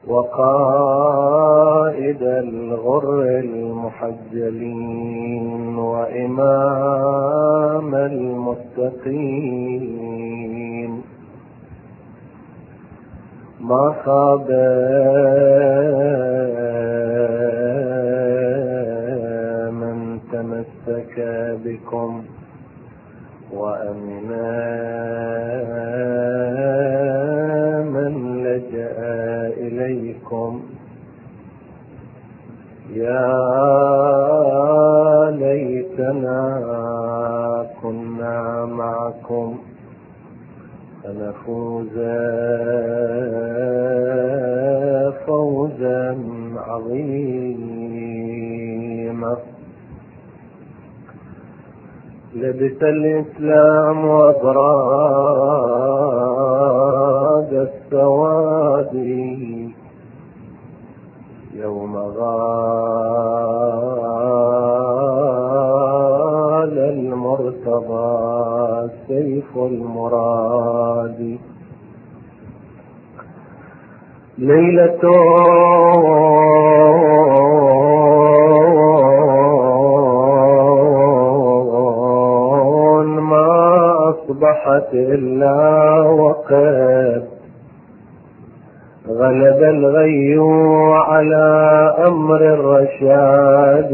وقائد الغر المحجلين وإمام المتقين، ما خاب من تمسك بكم وأمنا من لجأ إليكم. يا ليتنا كنا معكم فنفوز فوزا عظيما. لبس الإسلام وأبراج السواد يوم غال المرتضى سيف المراد. ليلة ما أصبحت إلا وقد غلب الغي على أمر الرشاد.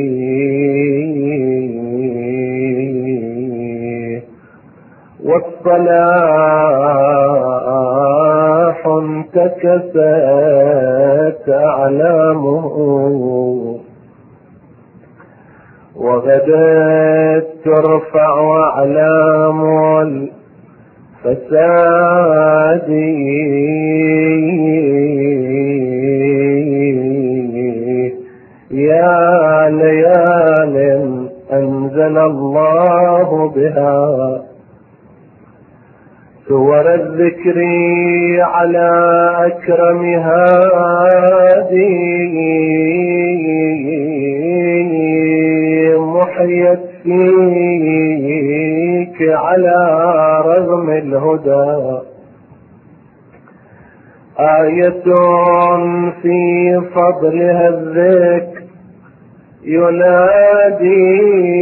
والصلاح انتكست أعلامه وغدت ترفع أعلام الفساد. يا ليال أنزل الله بها سور الذكر على أكرم هادي، محيت فيك على رغم الهدى آية في فضلها الذكر ينادي.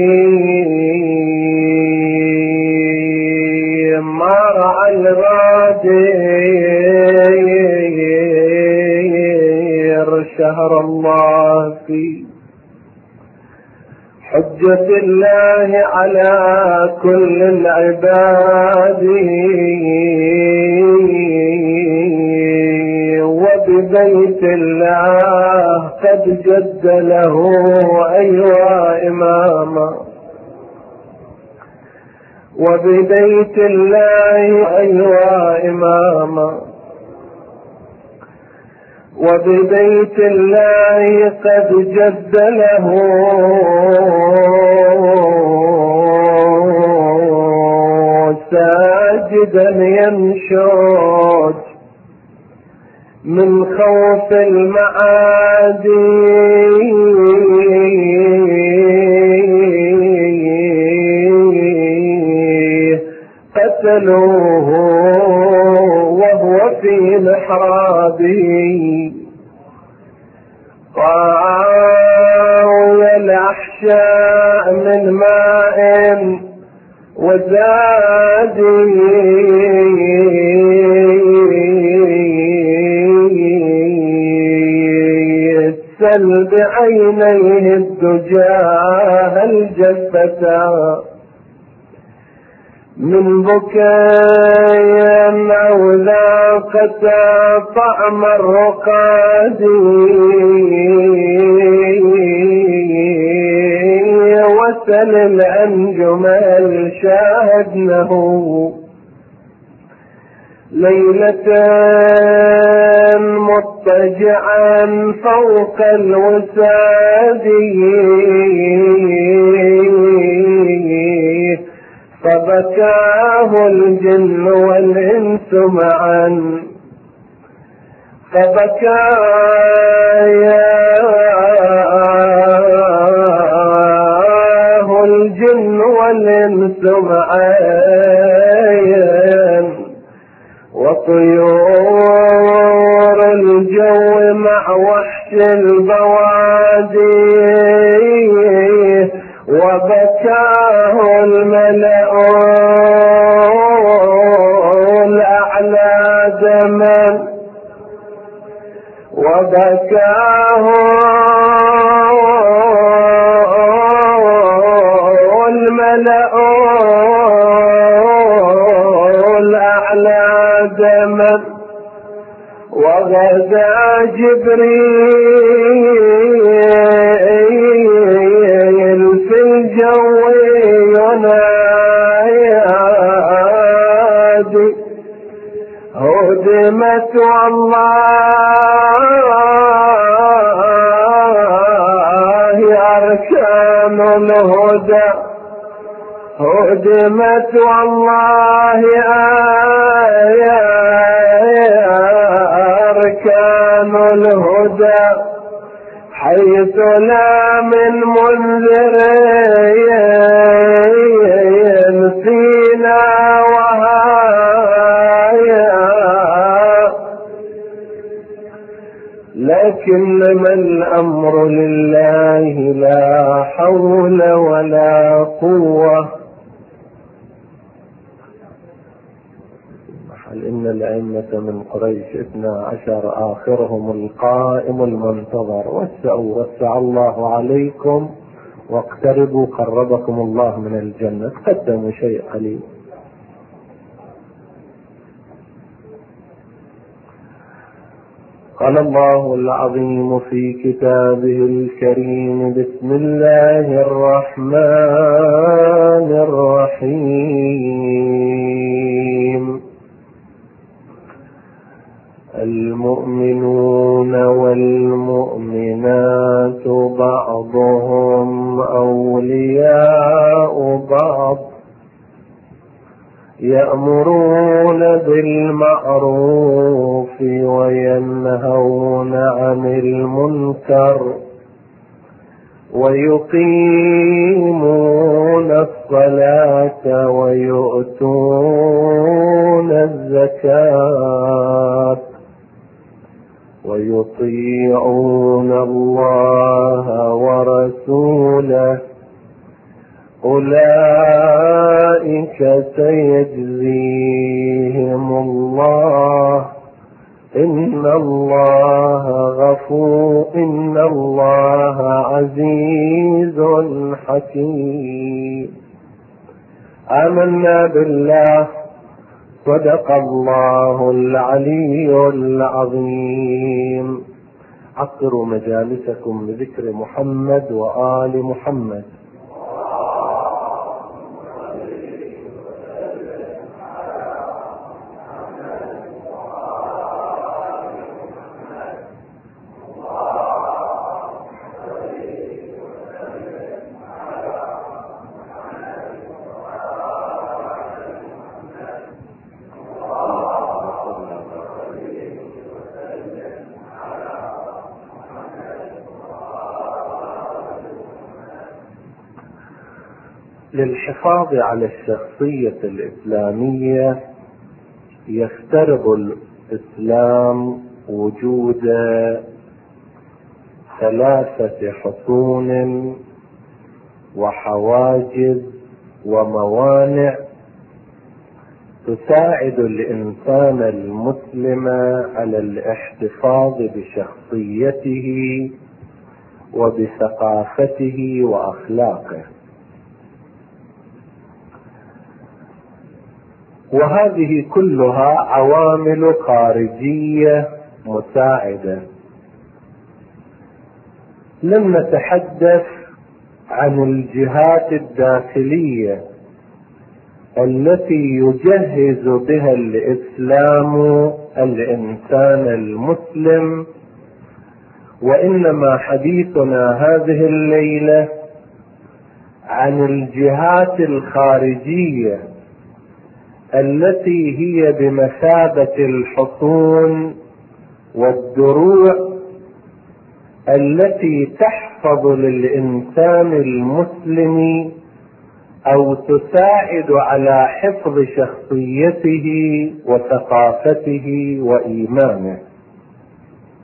ما رعى الغادر شهر الله في حجة الله على كل العباد، وببيت الله قد جد له أيوا إماما، وببيت الله أيوا إماما، وببيت الله قد جد له ساجدا ينشج من خوف المعادي. قتلوه وهو في محرابه طاوي الأحشاء من ماء وزاد. سل بعينيه الدجى هل جفتا من بكاء أو ذاقتا طعم الرقاد. وسل الأنجم شاهدنه ليلة مضطجعا فوق الوساد، فبكاه الجن والإنس معا، فبكاه الجن والإنس معا، وطيور الجو مع وحش البوادي، وبكاه الملأ الأعلى دما، وبكاه الملأ الأعلى دما، وغدا جبريل في الجو ينادي، هدمت والله أركان الهدى، هدمت والله أركان الهدى، حيث لا من منذر فينا لكنما الأمر لله لا حول ولا قوة. إن الأئمة من قريش 12 آخرهم القائم المنتظر، وسع الله عليكم واقتربوا قربكم الله من الجنة. قدموا شيء قليل. قال الله العظيم في كتابه الكريم: بسم الله الرحمن الرحيم. المؤمنون والمؤمنات بعضهم أولياء بعض، يأمرون بالمعروف وينهون عن المنكر ويقيمون الصلاة ويؤتون الزكاة ويطيعون الله ورسوله، أولئك سيجزيهم الله، إن الله عزيز حكيم. آمنا بالله، صدق الله العلي العظيم. عطروا مجالسكم بذكر محمد وآل محمد. للحفاظ على الشخصية الإسلامية يفترض الإسلام وجود 3 حصون وحواجز وموانع تساعد الإنسان المسلم على الاحتفاظ بشخصيته وبثقافته وأخلاقه، وهذه كلها عوامل خارجية مساعدة. لم نتحدث عن الجهات الداخلية التي يجهز بها الإسلام الإنسان المسلم، وإنما حديثنا هذه الليلة عن الجهات الخارجية التي هي بمثابة الحصون والدروع التي تحفظ للإنسان المسلم أو تساعد على حفظ شخصيته وثقافته وإيمانه.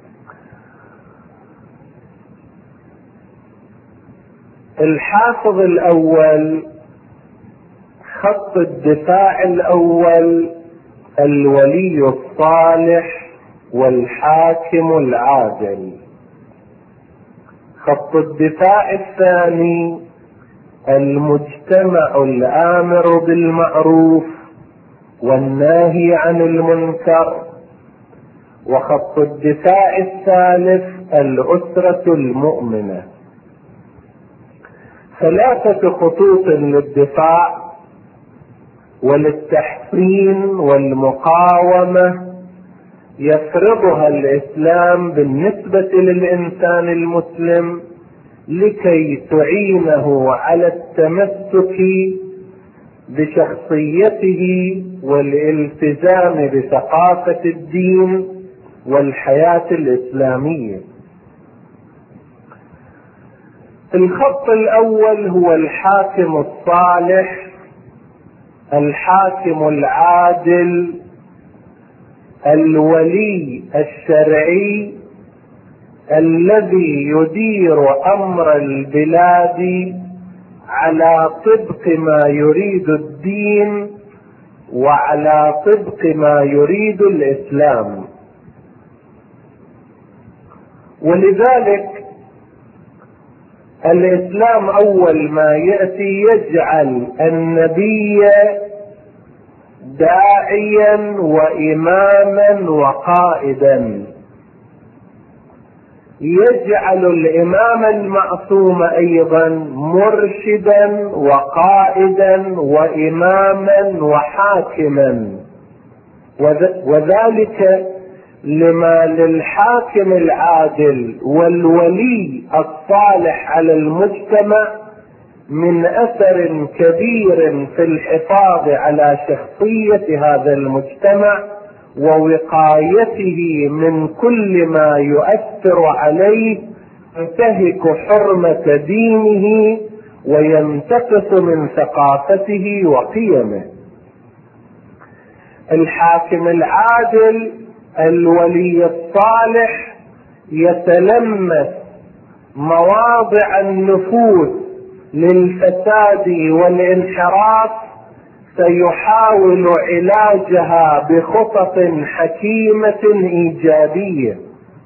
الحافظ الأول خط الدفاع الأول الولي الصالح والحاكم العادل. خط الدفاع الثاني المجتمع الآمر بالمعروف والناهي عن المنكر. وخط الدفاع الثالث الأسرة المؤمنة. 3 خطوط للدفاع وللتحصين والمقاومة يفرضها الإسلام بالنسبة للإنسان المسلم لكي تعينه على التمسك بشخصيته والالتزام بثقافة الدين والحياة الإسلامية. الخط الأول هو الحاكم الصالح، الحاكم العادل، الولي الشرعي الذي يدير أمر البلاد على طبق ما يريد الدين وعلى طبق ما يريد الإسلام. ولذلك الإسلام أول ما يأتي يجعل النبي داعيا وإماما وقائدا، يجعل الإمام المعصوم أيضا مرشدا وقائدا وإماما وحاكما، وذلك لما للحاكم العادل والولي الصالح على المجتمع من أثر كبير في الحفاظ على شخصية هذا المجتمع ووقايته من كل ما يؤثر عليه، ينتهك حرمة دينه وينتقص من ثقافته وقيمه. الحاكم العادل الولي الصالح يتلمس مواضع النفوذ للفساد والانحراف، سيحاول علاجها بخطط حكيمة إيجابية.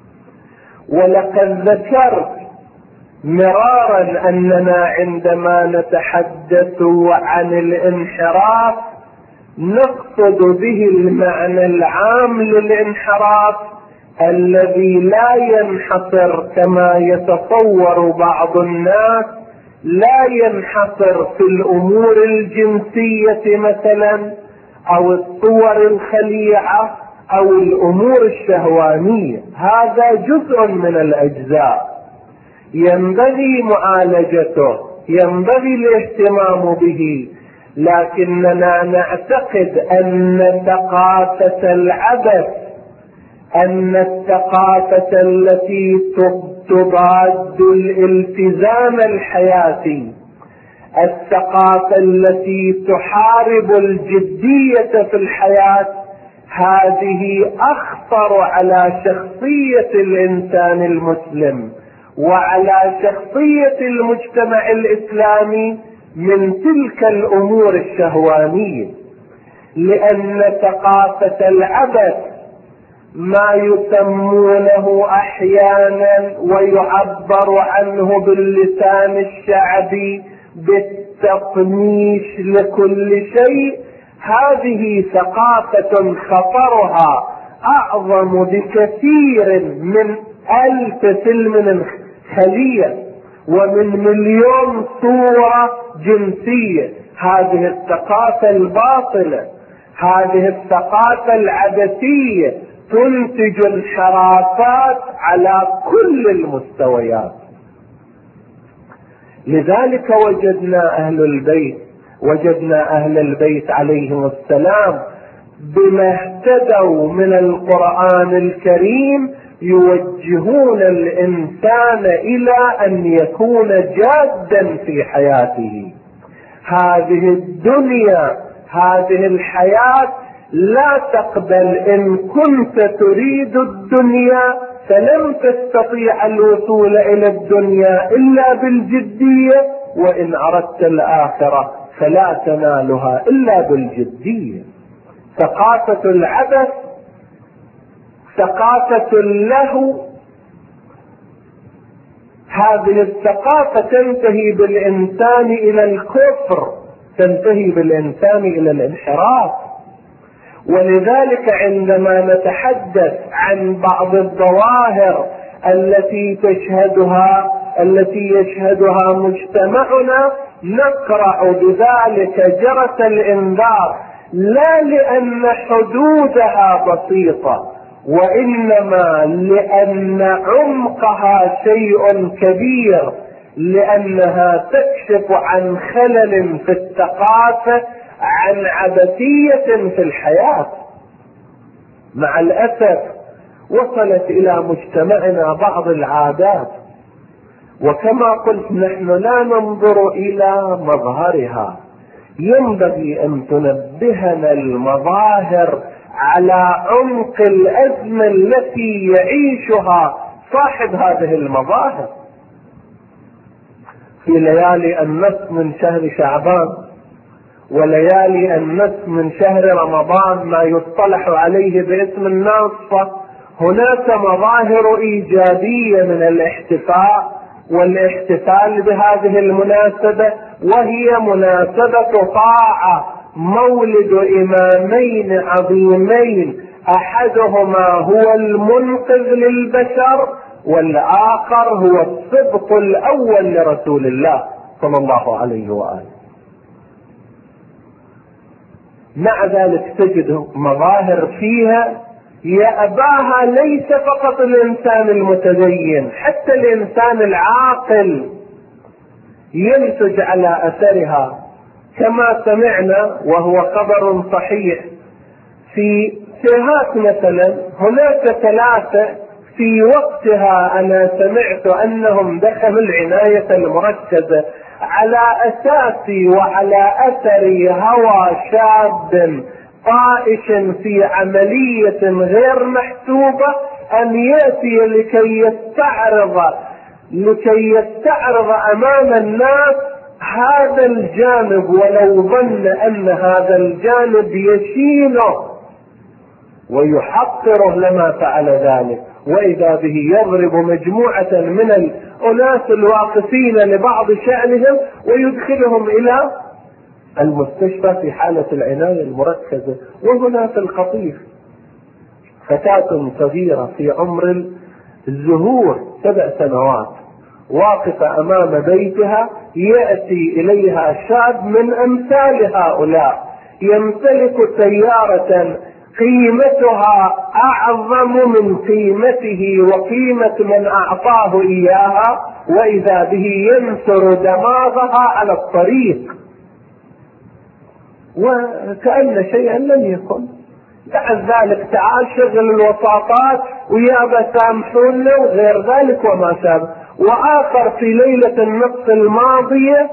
ولقد ذكرت مرارا أننا عندما نتحدث عن الانحراف نقصد به المعنى العام للانحراف الذي لا ينحصر كما يتصور بعض الناس، لا ينحصر في الأمور الجنسية مثلا أو الصور الخليعة أو الأمور الشهوانية. هذا جزء من الأجزاء ينبغي معالجته، ينبغي الاهتمام به، لكننا نعتقد أن ثقافة العبث، أن الثقافة التي تضاد الالتزام الحياتي، الثقافة التي تحارب الجدية في الحياة، هذه أخطر على شخصية الإنسان المسلم وعلى شخصية المجتمع الإسلامي من تلك الأمور الشهوانية. لأن ثقافة العبث ما يسمونه أحيانا ويعبر عنه باللسان الشعبي بالتطنيش لكل شيء، هذه ثقافة خطرها أعظم بكثير من 1000 فيلم خلية ومن 1,000,000 صورة جنسية. هذه الثقافة الباطلة، هذه الثقافة العبثية تنتج انحرافات على كل المستويات. لذلك وجدنا أهل البيت عليهم السلام بما اهتدوا من القرآن الكريم يوجهون الإنسان إلى أن يكون جادا في حياته. هذه الدنيا، هذه الحياة لا تقبل. إن كنت تريد الدنيا فلن تستطيع الوصول إلى الدنيا إلا بالجدية وإن أردت الآخرة فلا تنالها إلا بالجدية. ثقافة العبث ثقافة له، هذه الثقافة تنتهي بالإنسان إلى الكفر، تنتهي بالإنسان إلى الانحراف. ولذلك عندما نتحدث عن بعض الظواهر التي يشهدها مجتمعنا نقرأ بذلك جرس الإنذار، لا لأن حدودها بسيطة، وإنما لأن عمقها شيء كبير، لأنها تكشف عن خلل في الثقافة، عن عبثية في الحياة. مع الأسف وصلت إلى مجتمعنا بعض العادات، وكما قلت نحن لا ننظر إلى مظهرها، ينبغي أن تنبهنا المظاهر على عمق الأزمة التي يعيشها صاحب هذه المظاهر. في ليالي النصف من شهر شعبان وليالي النصف من شهر رمضان ما يصطلح عليه باسم الناصفة، هناك مظاهر إيجابية من الاحتفاء والاحتفال بهذه المناسبة، وهي مناسبة طاعة، مولد إمامين عظيمين، أحدهما هو المنقذ للبشر والآخر هو السبط الأول لرسول الله صلى الله عليه وآله. مع ذلك تجد مظاهر فيها يأباها ليس فقط الإنسان المتدين، حتى الإنسان العاقل ينتج على أثرها، كما سمعنا وهو خبر صحيح في سيهات مثلا. هناك 3 في وقتها أنا سمعت أنهم دخلوا العناية المركزة على أساس وعلى أثر هوى شاب طائش في عملية غير محسوبة أن يأتي لكي يستعرض أمام الناس هذا الجانب، ولو ظن أن هذا الجانب يشينه ويحقره لما فعل ذلك، وإذا به يضرب مجموعة من الأناس الواقفين لبعض شأنهم ويدخلهم إلى المستشفى في حالة العناية المركزة. وهنا في القطيف فتاة صغيرة في عمر الزهور 7 سنوات واقفة أمام بيتها، يأتي إليها شاب من أمثال هؤلاء يمتلك سيارة قيمتها أعظم من قيمته وقيمة من أعطاه إياها، وإذا به ينثر دماغها على الطريق وكأن شيئا لم يكن. بعد ذلك تعال شغل الوساطات ويا سامحونا وغير ذلك وما شابه. وآخر في ليلة النصف الماضية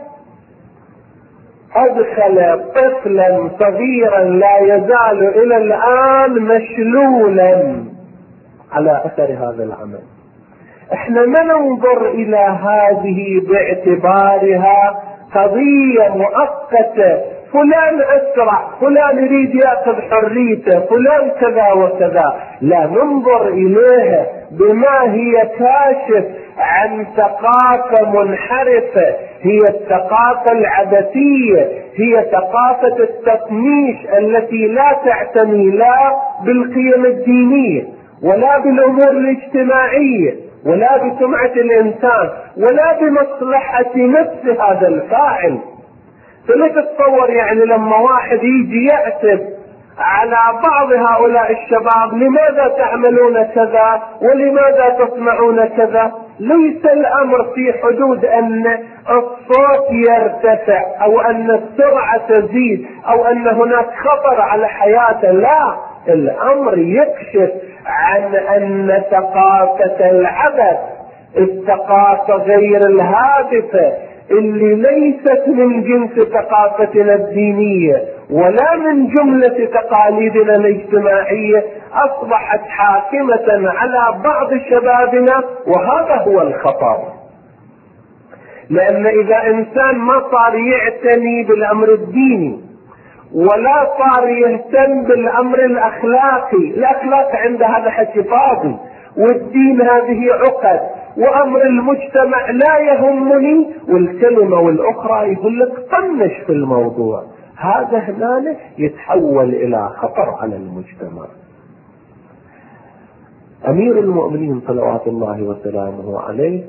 أدخل طفلا صغيرا لا يزال إلى الآن مشلولا على أثر هذا العمل. احنا ما ننظر إلى هذه باعتبارها قضية مؤقتة، فلان أسرع، فلان يريد يأخذ حريته، فلان كذا وكذا، لا ننظر إليها بما هي كاشف عن ثقافة منحرفة، هي الثقافة العبثية، هي ثقافة التطنيش التي لا تعتني لا بالقيم الدينية ولا بالأمور الاجتماعية ولا بسمعة الإنسان ولا بمصلحة نفس هذا الفاعل. فلا تتصور يعني لما واحد يجي يعتب على بعض هؤلاء الشباب لماذا تعملون كذا ولماذا تصنعون كذا، ليس الأمر في حدود أن الصوت يرتفع أو أن السرعة تزيد أو أن هناك خطر على حياته، لا، الأمر يكشف عن أن ثقافة العبث، الثقافة غير الهادفة اللي ليست من جنس ثقافتنا الدينية ولا من جملة تقاليدنا الاجتماعية، أصبحت حاكمة على بعض شبابنا، وهذا هو الخطر. لأن إذا إنسان ما صار يعتني بالأمر الديني ولا صار يهتم بالأمر الأخلاقي، الأخلاق عند هذا حكي فاضي، والدين هذه عقد، وأمر المجتمع لا يهمني، والكلمة والأخرى يقول لك طنش في الموضوع، هذا هنا يتحول إلى خطر على المجتمع. أمير المؤمنين صلوات الله وسلامه عليه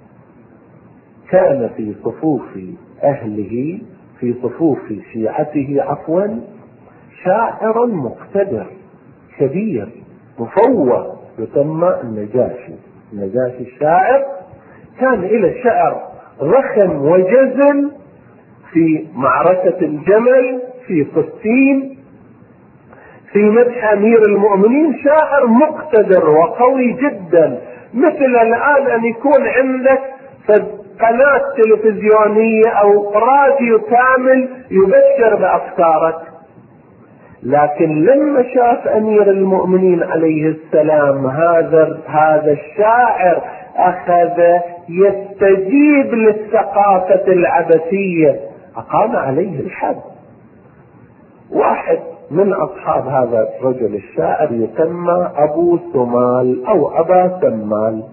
كان في صفوف أهله، في صفوف شيعته عفوا، شاعر مقتدر كبير مفوه يسمى النجاشي. النجاشي الشاعر كان إلى شعر رخم وجزل في معركة الجمل، في صفين، في مدح أمير المؤمنين، شاعر مقتدر وقوي جدا، مثل الآن أن يكون عندك قناة تلفزيونية أو راديو كامل يبشر بأفكارك. لكن لما شاف أمير المؤمنين عليه السلام هذا الشاعر أخذ يستجيب للثقافة العبثية، أقام عليه الحد. واحد من أصحاب هذا الرجل الشاعر يسمى أبو سمال أو أبا سمال،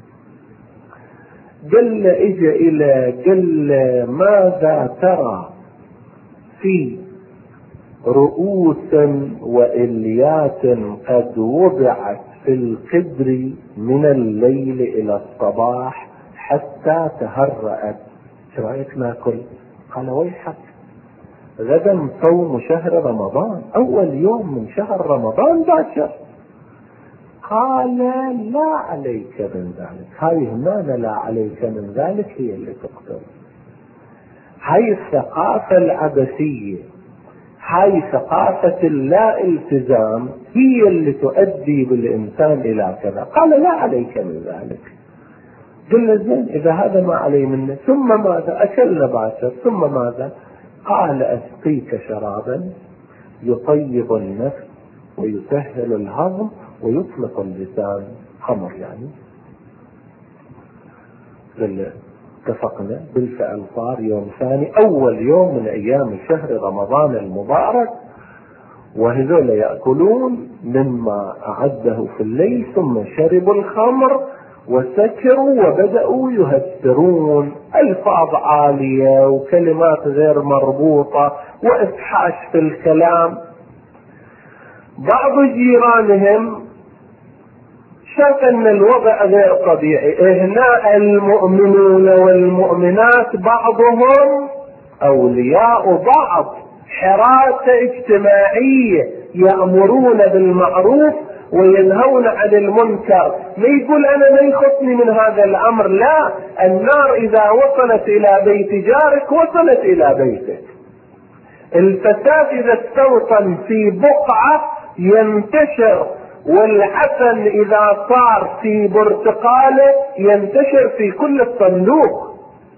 قال ماذا ترى في رؤوس وإليات قد وضعت في القدر من الليل إلى الصباح حتى تهرأت، شو رأيك ناكل؟ قال ويحك، غدا صوم شهر رمضان، أول يوم من شهر رمضان باشر. قال لا عليك من ذلك، هاي هنا لا عليك من ذلك هي اللي تقتل. هاي الثقافة العبثية، هاي ثقافة اللا التزام هي اللي تؤدي بالإنسان إلى كذا. قال لا عليك من ذلك. قلنا زين إذا هذا ما علي منه، ثم ماذا؟ أكلنا باشر، ثم ماذا؟ قال أسقيك شرابا يطيب النفس ويسهل الهضم ويطلق اللسان، خمر يعني. اتفقنا بالفعل، صار يوم ثاني أول يوم من أيام شهر رمضان المبارك، وهذول يأكلون مما أعده في الليل، ثم شربوا الخمر وسكروا وبدأوا يهترون ألفاظ عالية وكلمات غير مربوطة وإفحاش في الكلام. بعض جيرانهم شاف أن الوضع غير طبيعي، هنا المؤمنون والمؤمنات بعضهم أولياء بعض، حراسة اجتماعية، يأمرون بالمعروف وينهون عن المنكر. ما يقول أنا ما يخصني من هذا الأمر، لا، النار إذا وصلت إلى بيت جارك وصلت إلى بيتك. الفساد إذا استوطن في بقعة ينتشر، والعفن إذا صار في برتقالة ينتشر في كل الصندوق.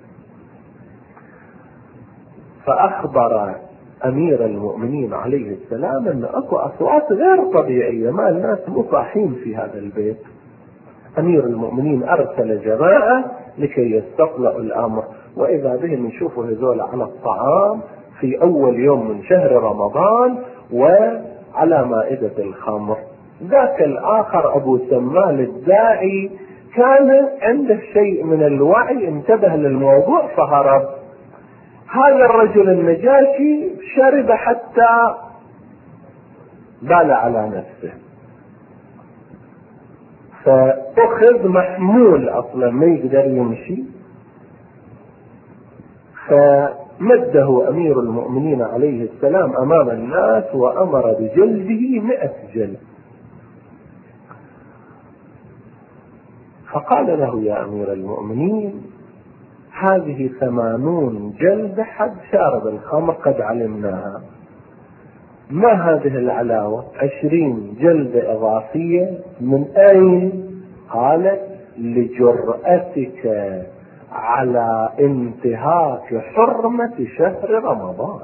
فأخبر أمير المؤمنين عليه السلام أن أكو أصوات غير طبيعية، ما الناس مصاحين في هذا البيت. أمير المؤمنين أرسل جماعة لكي يستطلعوا الأمر، وإذا بهم يشوفوا هذول على الطعام في أول يوم من شهر رمضان وعلى مائدة الخمر. ذاك الآخر أبو سمال الداعي كان عنده شيء من الوعي، انتبه للموضوع فهرب. هذا الرجل النجاشي شرب حتى بال على نفسه، فأخذ محمول أصلا ما يقدر يمشي، فمده أمير المؤمنين عليه السلام أمام الناس وأمر بجلده 100 جلد. فقال له يا أمير المؤمنين هذه 80 جلدة حد شارب الخمر قد علمناها، ما هذه العلاوة 20 جلدة إضافية من أين؟ قالت لجرأتك على انتهاك حرمة شهر رمضان.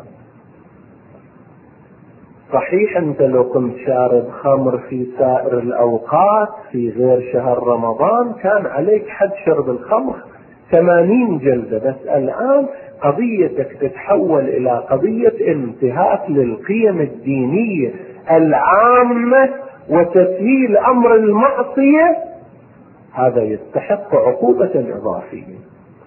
صحيح انت لو كنت شارب خمر في سائر الأوقات في غير شهر رمضان كان عليك حد شرب الخمر 80 جلدة، بس الآن قضيتك تتحول إلى قضية انتهاك للقيم الدينية العامة وتسهيل أمر المعصية، هذا يستحق عقوبة إضافية.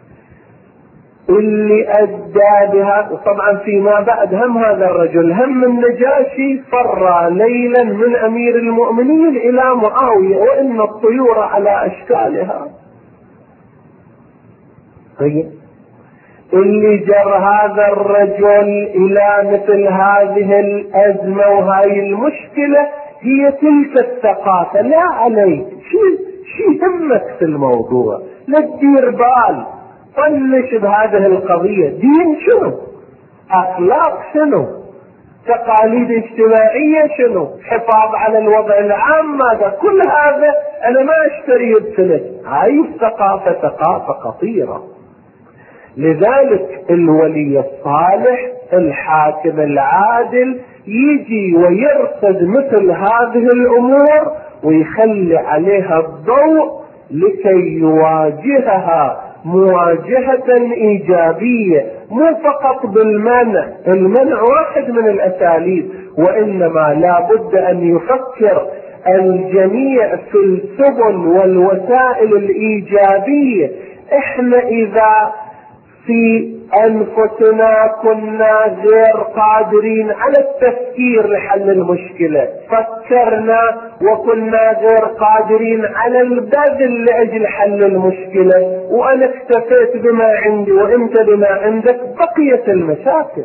اللي أدى بها، وطبعا فيما بعد هم هذا الرجل هم النجاشي فر ليلا من أمير المؤمنين إلى معاوية وإن الطيور على أشكالها. طيب اللي جر هذا الرجل إلى مثل هذه الأزمة وهاي المشكلة هي تلك الثقافة. لا عليك شي همك في الموضوع، لا تدير بال، طنش بهذه القضية. دين شنو؟ أخلاق شنو؟ تقاليد اجتماعية شنو؟ حفاظ على الوضع العام ماذا؟ كل هذا أنا ما أشتري بفلس. هاي الثقافة ثقافة خطيرة. لذلك الولي الصالح الحاكم العادل يجي ويرصد مثل هذه الأمور ويخلي عليها الضوء لكي يواجهها مواجهة إيجابية، مو فقط بالمنع. المنع واحد من الأساليب، وإنما لا بد أن يفكر الجميع في السبل والوسائل الإيجابية. إحنا إذا في أنفسنا كنا غير قادرين على التفكير لحل المشكلة، فكرنا وكنا غير قادرين على البذل لأجل حل المشكلة، وأنا اكتفيت بما عندي وأنت بما عندك، بقيت المشاكل.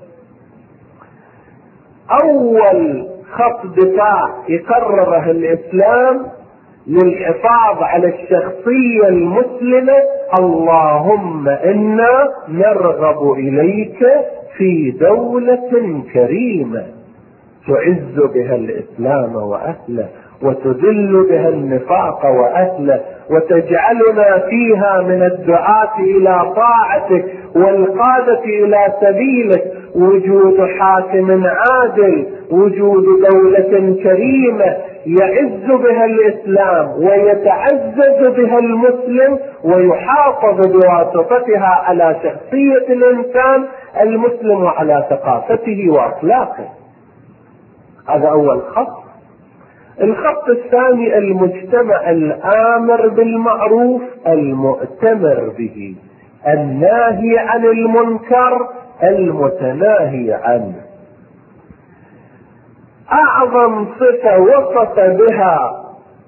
أول خط دفاع يقرره الإسلام للحفاظ على الشخصية المسلمة: اللهم إنا نرغب إليك في دولة كريمة تعز بها الإسلام وأهله وتذل بها النفاق وأهله وتجعلنا فيها من الدعاة إلى طاعتك والقادة إلى سبيلك. وجود حاكم عادل، وجود دولة كريمة يعز بها الإسلام ويتعزز بها المسلم ويحافظ بواسطتها على شخصية الإنسان المسلم وعلى ثقافته وأخلاقه. هذا أول خط. الخط الثاني: المجتمع الآمر بالمعروف المؤتمر به، الناهي عن المنكر المتناهي عنه. أعظم صفة وصف بها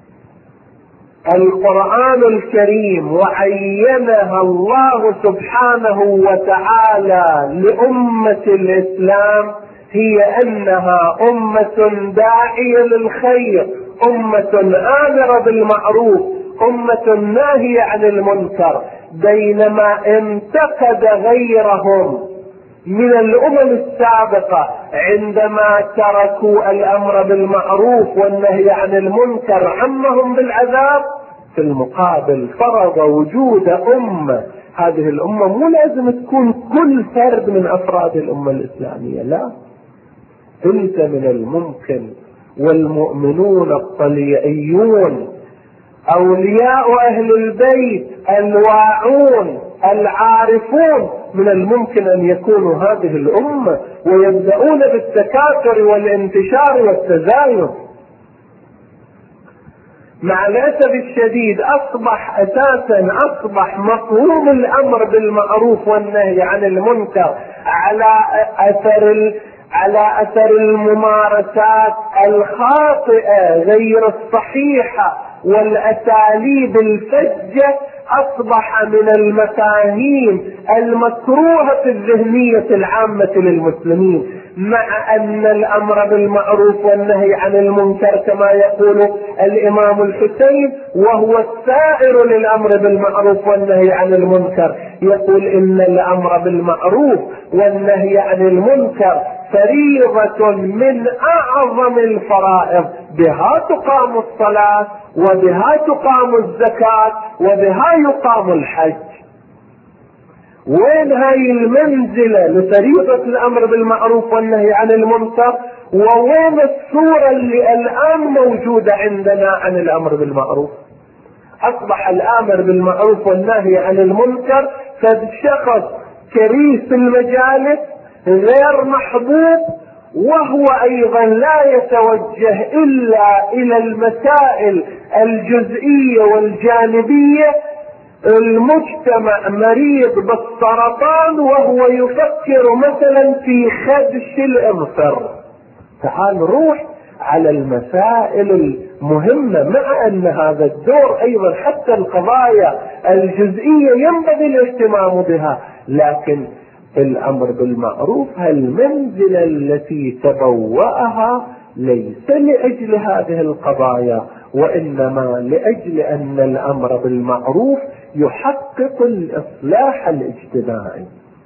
القرآن الكريم وعينها الله سبحانه وتعالى لأمة الإسلام هي أنها أمة داعية للخير، أمة آمرة بالمعروف، أمة ناهية عن المنكر. بينما انتقد غيرهم من الأمم السابقة عندما تركوا الأمر بالمعروف والنهي عن المنكر عمهم بالعذاب، في المقابل فرض وجود أمة. هذه الأمة مو لازم تكون كل فرد من أفراد الأمة الإسلامية، لا، انت من الممكن والمؤمنون الطليعيون أولياء أهل البيت الواعون العارفون من الممكن أن يكونوا هذه الأمة ويبدأون بالتكاثر والانتشار والتزايد. مع الأسف الشديد أصبح مفهوم الأمر بالمعروف والنهي عن المنكر على أثر الممارسات الخاطئة غير الصحيحة والأساليب الفجة، أصبح من المفاهيم المكروهة في الذهنية العامة للمسلمين. مع أن الأمر بالمعروف والنهي عن المنكر كما يقول الإمام الحسين وهو السائر للأمر بالمعروف والنهي عن المنكر، يقول إن الأمر بالمعروف والنهي عن المنكر فريضة من أعظم الفرائض، بها تقام الصلاة وبها تقام الزكاة وبها يقام الحج. وين هاي المنزلة لفريضة الأمر بالمعروف والنهي عن المنكر؟ ووين الصورة اللي الآن موجودة عندنا عن الأمر بالمعروف؟ أصبح الآمر بالمعروف والنهي عن المنكر فالشخص كريس المجالس غير محبوب، وهو أيضا لا يتوجه إلا إلى المسائل الجزئية والجانبية. المجتمع مريض بالسرطان وهو يفكر مثلا في خدش الإنفر. تعال روح على المسائل المهمة، مع أن هذا الدور أيضا حتى القضايا الجزئية ينبغي الاهتمام بها، لكن الأمر بالمعروف المنزلة التي تبوأها ليس لأجل هذه القضايا، وإنما لأجل أن الأمر بالمعروف يحقق الإصلاح الاجتماعي.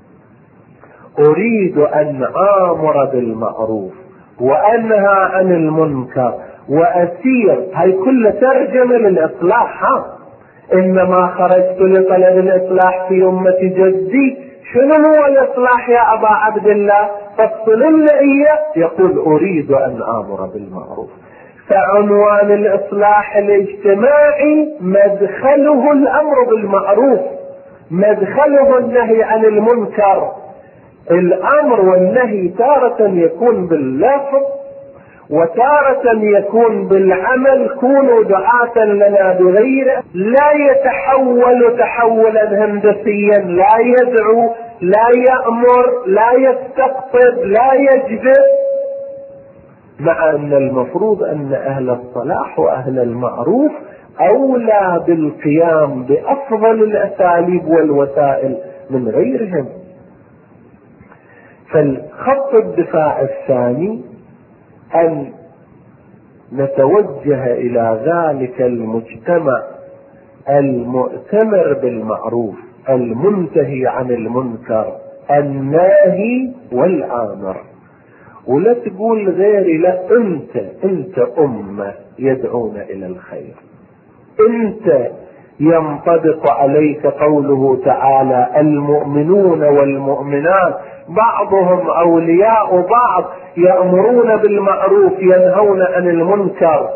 أريد أن آمر بالمعروف وأنهى عن المنكر وأسير، هاي كل ترجمة للإصلاح. إنما خرجت لطلب الإصلاح في أمة جدي. شنو هو الإصلاح يا أبا عبد الله؟ فصل إياه. يقول أريد أن آمر بالمعروف. فعنوان الإصلاح الاجتماعي مدخله الأمر بالمعروف، مدخله النهي عن المنكر. الأمر والنهي تارة يكون باللفظ وتارة يكون بالعمل. كونوا دعاة لنا بغيره، لا يتحول تحولا هندسيا، لا يدعو، لا يأمر، لا يستقطب، لا يجذب، مع أن المفروض أن أهل الصلاح وأهل المعروف أولى بالقيام بأفضل الأساليب والوسائل من غيرهم. فالخط الدفاع الثاني أن نتوجه إلى ذلك المجتمع المؤتمر بالمعروف المنتهي عن المنكر الناهي والآمر. ولا تقول غيري، لا، أنت أمة يدعون إلى الخير، أنت ينطبق عليك قوله تعالى المؤمنون والمؤمنات بعضهم أولياء بعض يأمرون بالمعروف ينهون عن المنكر.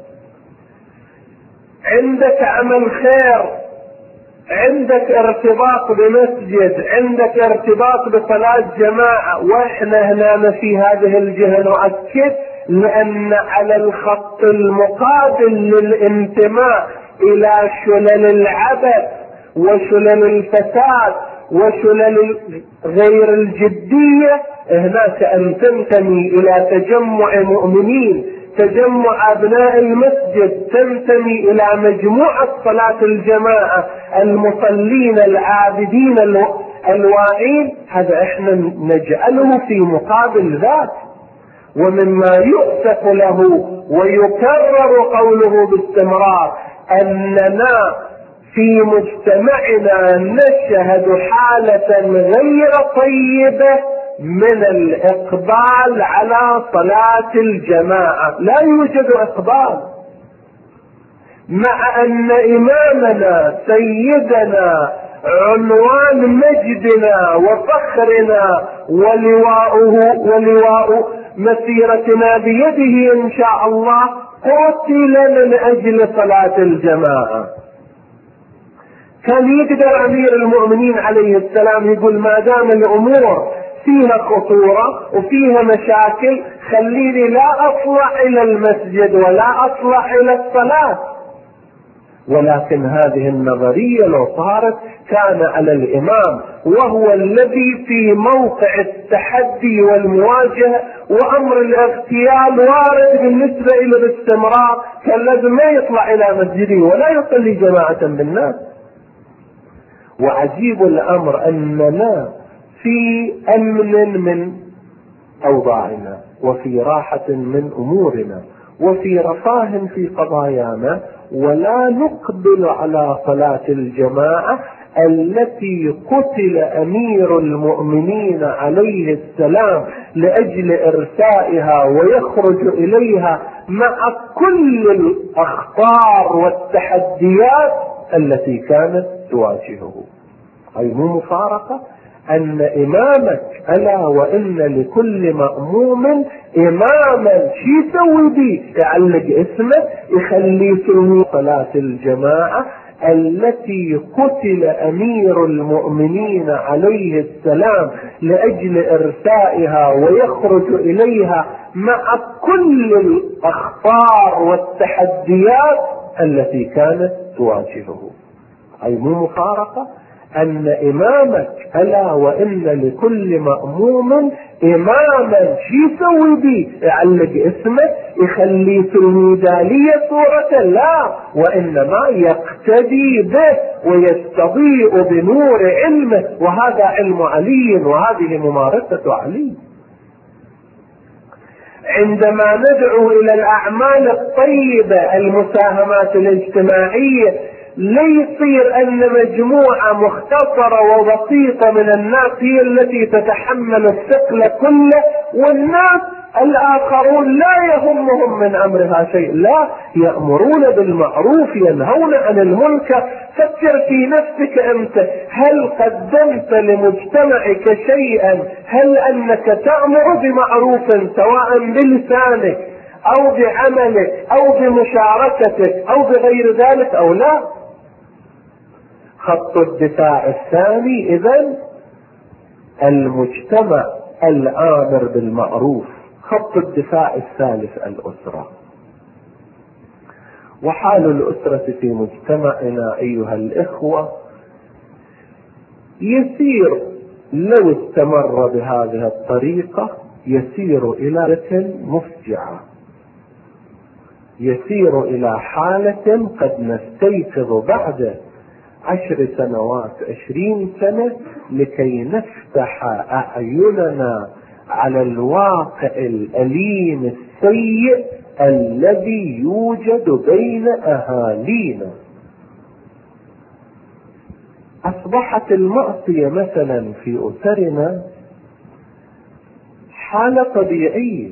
عندك عمل خير، عندك ارتباط بمسجد، عندك ارتباط بصلاة جماعة، واحنا هنا في هذه الجهة نؤكد، لأن على الخط المقابل للانتماء إلى شلل العبث وشلل الفساد وشلل غير الجدية، هناك أن تنتمي إلى تجمع مؤمنين، تجمع أبناء المسجد، تنتمي إلى مجموعة صلاة الجماعة، المصلين العابدين الواعين. هذا احنا نجعله في مقابل ذات. ومما يؤسف له ويكرر قوله باستمرار أننا في مجتمعنا نشهد حالة غير طيبة من الإقبال على صلاة الجماعة. لا يوجد إقبال، مع أن إمامنا سيدنا عنوان مجدنا وفخرنا ولواء مسيرتنا بيده إن شاء الله قتل من أجل صلاة الجماعة. كان يقدر أمير المؤمنين عليه السلام يقول ما دام الأمور فيها خطورة وفيها مشاكل خليني لا أطلع إلى المسجد ولا أطلع إلى الصلاة. ولكن هذه النظرية لو صارت كان على الإمام، وهو الذي في موقع التحدي والمواجهة وأمر الاغتيال وارد بالنسبة إلى باستمرار، كان لازم ما يطلع إلى مسجده ولا يصلي جماعة بالناس. وعجيب الأمر أننا في أمن من أوضاعنا وفي راحة من أمورنا وفي رفاه في قضايانا، ولا نقبل على صلاة الجماعة التي قتل أمير المؤمنين عليه السلام لأجل إرسائها ويخرج إليها مع كل الأخطار والتحديات التي كانت تواجهه. أي مو مفارقة، أن إمامك ألا وإن لكل مأموم إماما شي يسوي بيه؟ يعلق اسمه، يخليه في صلاة الجماعة التي قتل أمير المؤمنين عليه السلام لأجل إرسائها ويخرج إليها مع كل الأخطار والتحديات التي كانت تواجهه. أي مو مفارقة أن إمامك ألا وإن لكل مأموم إماما شي يسوي بيه؟ يعلق اسمه، يخليه في الميدالية صورة؟ لا، وإنما يقتدي به ويستضيء بنور علمه، وهذا علم علي وهذه ممارسة علي. عندما ندعو إلى الأعمال الطيبة المساهمات الاجتماعية، ليصير أن مجموعة مختصرة وبسيطة من الناس هي التي تتحمل الثقل كله، والناس الآخرون لا يهمهم من أمرها شيء. لا، يأمرون بالمعروف ينهون عن المنكر. فكر في نفسك أنت، هل قدمت لمجتمعك شيئا؟ هل أنك تأمر بمعروف سواء بلسانك أو بعملك أو بمشاركتك أو بغير ذلك أو لا؟ خط الدفاع الثاني إذن المجتمع الآمر بالمعروف. خط الدفاع الثالث الأسرة. وحال الأسرة في مجتمعنا أيها الإخوة يسير، لو استمر بهذه الطريقة يسير إلى مفجعة، يسير إلى حالة قد نستيقظ بعد 10 سنوات 20 سنة لكي نفتح أعيننا على الواقع الأليم السيء الذي يوجد بين أهالينا. أصبحت المعصية مثلا في أسرنا حالة طبيعية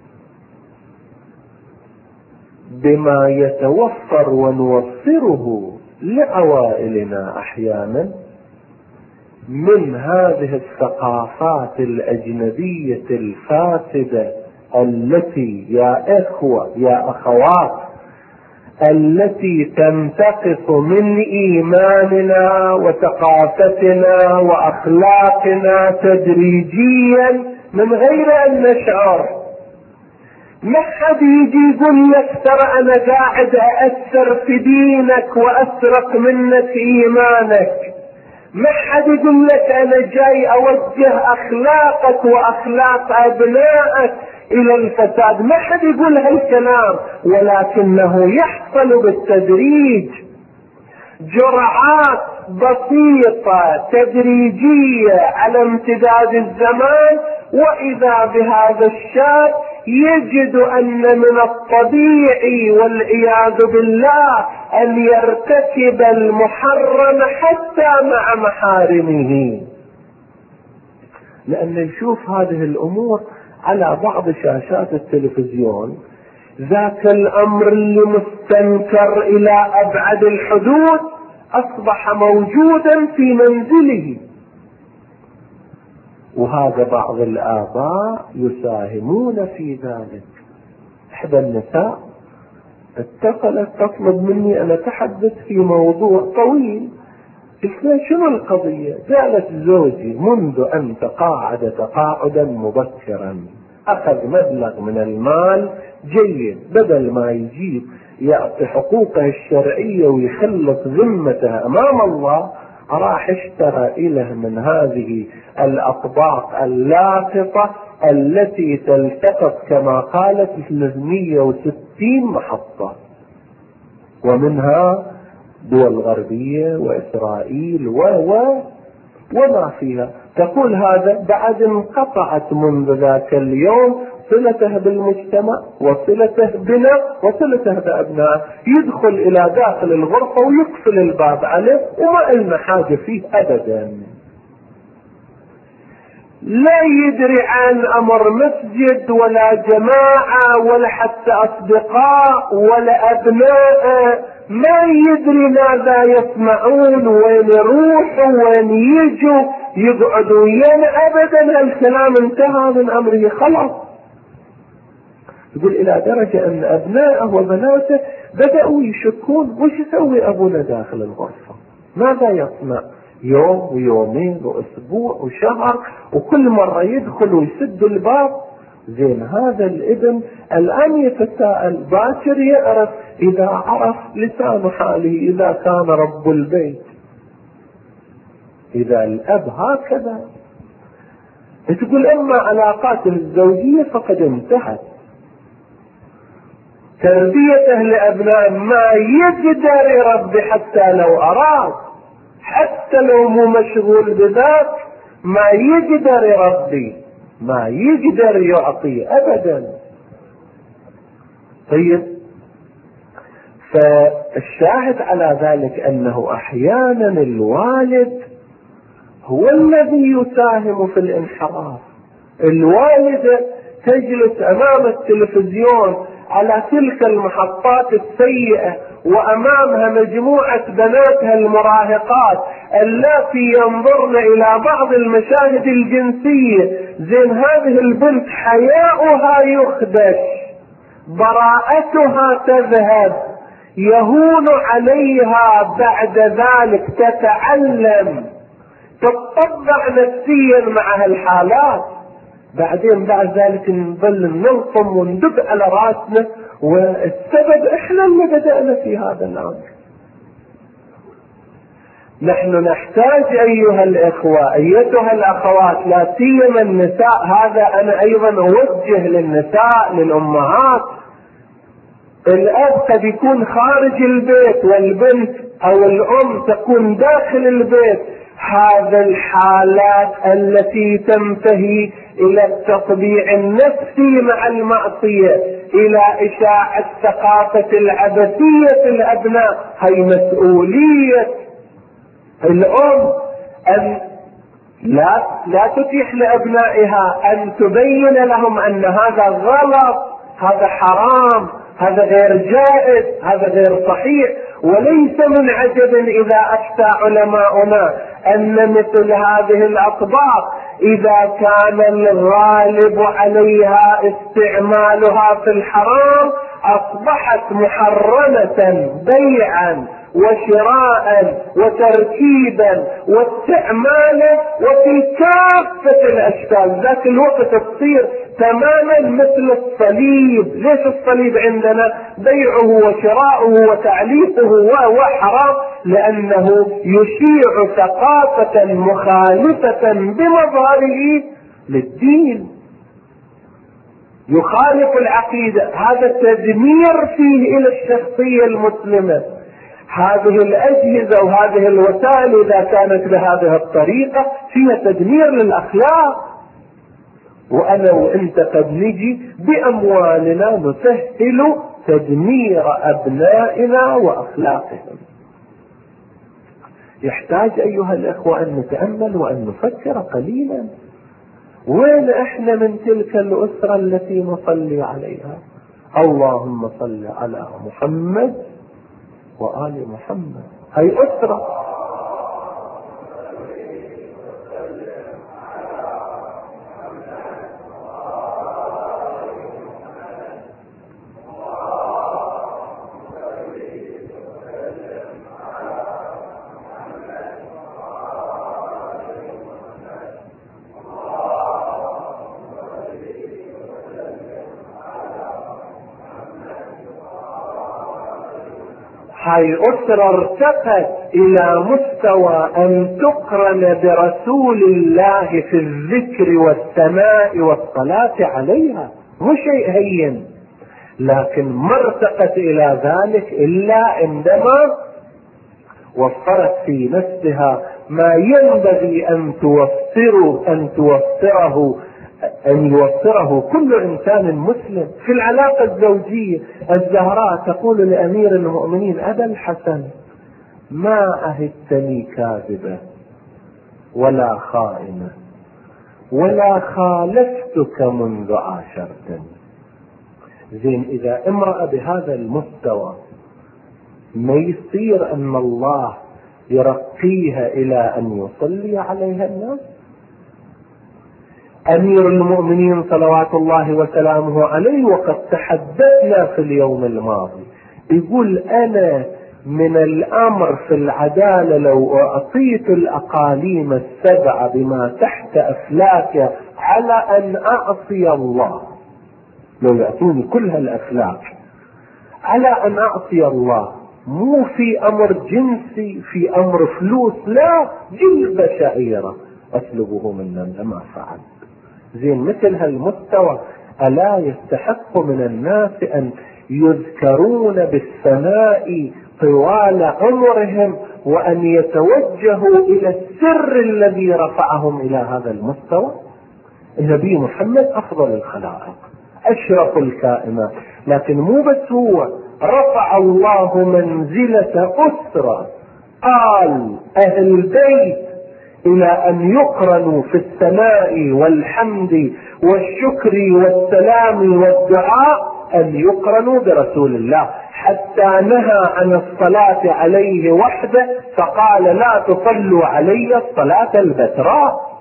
بما يتوفر ونوفره لعوائلنا أحيانا من هذه الثقافات الأجنبية الفاسدة التي يا إخوة يا أخوات التي تنتقص من إيماننا وثقافتنا وأخلاقنا تدريجيا من غير أن نشعر. ما حد يجي يقول لك ترى أنا قاعد أأثر في دينك وأسرق منك إيمانك. ما حد يقول لك أنا جاي أوجه أخلاقك وأخلاق أبنائك إلى الفساد. ما حد يقول هالكلام، ولكنه يحصل بالتدريج، جرعات بسيطة تدريجية على امتداد الزمان. وإذا بهذا الشاب يجد أن من الطبيعي والعياذ بالله أن يرتكب المحرم حتى مع محارمه، لأن يشوف هذه الأمور على بعض شاشات التلفزيون. ذاك الأمر اللي مستنكر إلى أبعد الحدود أصبح موجودا في منزله. وهذا بعض الآباء يساهمون في ذلك. إحدى النساء اتصلت تطلب مني أن أتحدث في موضوع طويل. قلت شنو القضية؟ قالت زوجي منذ أن تقاعد تقاعدا مبكرا أخذ مبلغ من المال جيد، بدل ما يجيب يعطي حقوقه الشرعية ويخلص ذمته أمام الله، راح اشترى إله من هذه الأطباق اللاقطة التي تلتقط كما قالت 360 محطة، ومنها دول غربية وإسرائيل وما فيها. تقول هذا بعد انقطعت منذ ذاك اليوم صلته بالمجتمع وصلته بنا وصلته بأبنائه. يدخل إلى داخل الغرفة ويقفل الباب عليه وما لنا حاجة فيه أبدا. لا يدري عن أمر مسجد ولا جماعة ولا حتى أصدقاء ولا أبناء، ما يدري ماذا يسمعون وين يروحوا وين يجوا يقعدوا ين ابدا الكلام انتهى من امره خلاص. يقول الى درجة ان ابنائه وبناته بدأوا يشكون وش يسوي ابونا داخل الغرفة، ماذا يصنع، يوم ويومين واسبوع وشهر، وكل مرة يدخل ويسد الباب. زين هذا الابن الان يتساءل، باكر يعرف اذا عرف لسان حاله، اذا كان رب البيت، اذا الاب هكذا. تقول اما علاقاته الزوجية فقد انتهت. تربيته لابناء ما يقدر يربي حتى لو اراد، حتى لو مو مشغول بذاك ما يقدر يربي، ما يقدر يعطي ابدا. طيب، فالشاهد على ذلك انه احيانا الوالد هو الذي يساهم في الانحراف. الوالدة تجلس امام التلفزيون على تلك المحطات السيئة وامامها مجموعة بناتها المراهقات اللاتي ينظرن الى بعض المشاهد الجنسية. زين هذه البنت حياؤها يخدش، براءتها تذهب، يهون عليها بعد ذلك تتعلم، تتطبع نفسيا مع هالحالات. بعدين بعد ذلك نظل نلطم وندب على راسنا، والسبب احنا اللي بدأنا في هذا الامر. نحن نحتاج ايها الاخوة ايتها الاخوات، لا سيما النساء، هذا انا ايضا اوجه للنساء للامهات. الاب قد يكون خارج البيت والبنت او الام تكون داخل البيت. هذا الحالات التي تنتهي الى التطبيع النفسي مع المعصية، الى اشاعة ثقافة العبثية في الابناء، هي مسؤولية الام ان لا تتيح لابنائها، ان تبين لهم ان هذا غلط، هذا حرام، هذا غير جائز، هذا غير صحيح. وليس من عجب اذا افتى علماؤنا ان مثل هذه الاطباق اذا كان الغالب عليها استعمالها في الحرام اصبحت محرمة بيعا وشراء وتركيبا واستعمالا وفي كافة الاشكال. ذاك الوقت تصير تماما مثل الصليب. ليش الصليب عندنا بيعه وشراؤه وتعليقه وحرام؟ لانه يشيع ثقافة مخالفة بمظهره للدين، يخالف العقيدة. هذا تدمير فيه الى الشخصية المسلمة. هذه الاجهزة وهذه الوسائل اذا كانت بهذه الطريقة فيها تدمير للاخلاق. وانا وانت قد نجي باموالنا نسهل تدمير ابنائنا واخلاقهم. يحتاج ايها الاخوة ان نتأمل وان نفكر قليلا. وين احنا من تلك الاسرة التي نصلي عليها؟ اللهم صل على محمد وآل محمد. هي أسرة. هاي أسرة ارتقت إلى مستوى أن تقرن برسول الله في الذكر والثناء والصلاة عليها. مو شيء هين، لكن ما ارتقت إلى ذلك إلا عندما وفرت في نفسها ما ينبغي أن يوفره كل إنسان مسلم في العلاقة الزوجية. الزهراء تقول لأمير المؤمنين أبا الحسن: ما عهدتني كاذبة ولا خائنة ولا خالفتك منذ عاشرتني. زين، إذا امرأة بهذا المستوى ما يصير أن الله يرقيها إلى أن يصلي عليها الناس. أمير المؤمنين صلوات الله وسلامه عليه، وقد تحدثنا في اليوم الماضي، يقول أنا من الأمر في العدالة لو أعطيت الأقاليم السبعة بما تحت أفلاك على أن أعصي الله، لو يعطوني كل هالأفلاك على أن أعصي الله، مو في أمر جنسي، في أمر فلوس، لا، جلب شعيرة أسلبه منا ما فعل. زين مثل هالمستوى ألا يستحق من الناس أن يذكرون بالثناء طوال عمرهم، وأن يتوجهوا إلى السر الذي رفعهم إلى هذا المستوى؟ النبي محمد أفضل الخلائق، أشرف الكائنات، لكن مو بس هو، رفع الله منزلة أسرة قال أهل البيت إلى أن يقرنوا في الثناء والحمد والشكر والسلام والدعاء، أن يقرنوا برسول الله، حتى نهى عن الصلاة عليه وحده، فقال لا تصلوا علي الصلاة البتراء.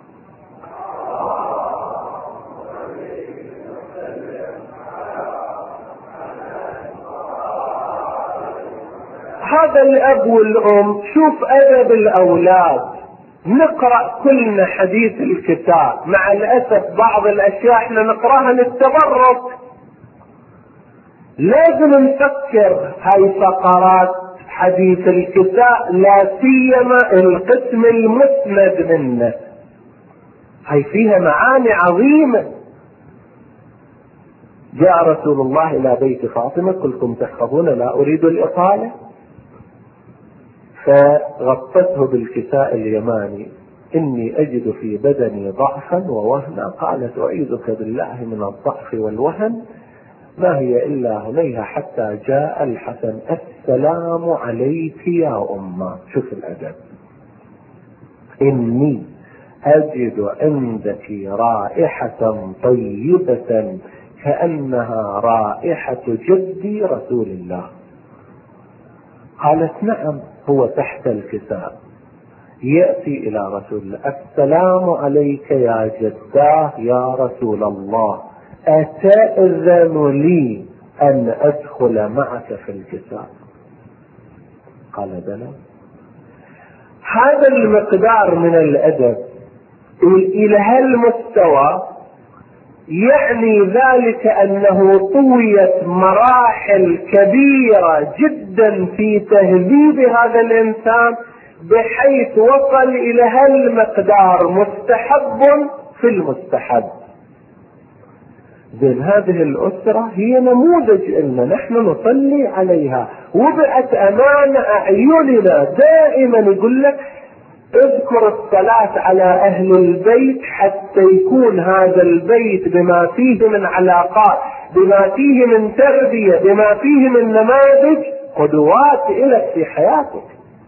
هذا الأب والأم، شوف أدب الأولاد، نقرأ كلنا حديث الكتاب، مع الأسف بعض الأشياء احنا نقرأها للتبرك، لازم نفكر هاي فقرات حديث الكتاب، لا سيما القسم المسند منه، هاي فيها معاني عظيمة. جاء رسول الله إلى بيت فاطمة، كلكم تحفظون لا أريد الإطالة، فغطته بالكساء اليماني، إني أجد في بدني ضعفا ووهنا، قالت أعيذك بالله من الضعف والوهن، ما هي إلا هنيها حتى جاء الحسن، السلام عليك يا أمه. شوف الأدب، إني أجد عندك رائحة طيبة كأنها رائحة جدي رسول الله. قالت نعم، هو تحت الكساء، يأتي إلى رسول الله، السلام عليك يا جداه يا رسول الله، أتأذن لي أن أدخل معك في الكساء؟ قال بلى. هذا المقدار من الأدب إلى هالمستوى، يعني ذلك أنه طويت مراحل كبيرة جدا في تهذيب هذا الإنسان، بحيث وصل إلى هالمقدار مستحب في المستحب. زين هذه الأسرة هي نموذج إلنا، نحن نصلي عليها، وبقت أمام أعيننا دائما. يقول لك اذكر الصلاة على أهل البيت حتى يكون هذا البيت بما فيه من علاقات، بما فيه من تربية، بما فيه من نماذج قدوات لك في حياتك.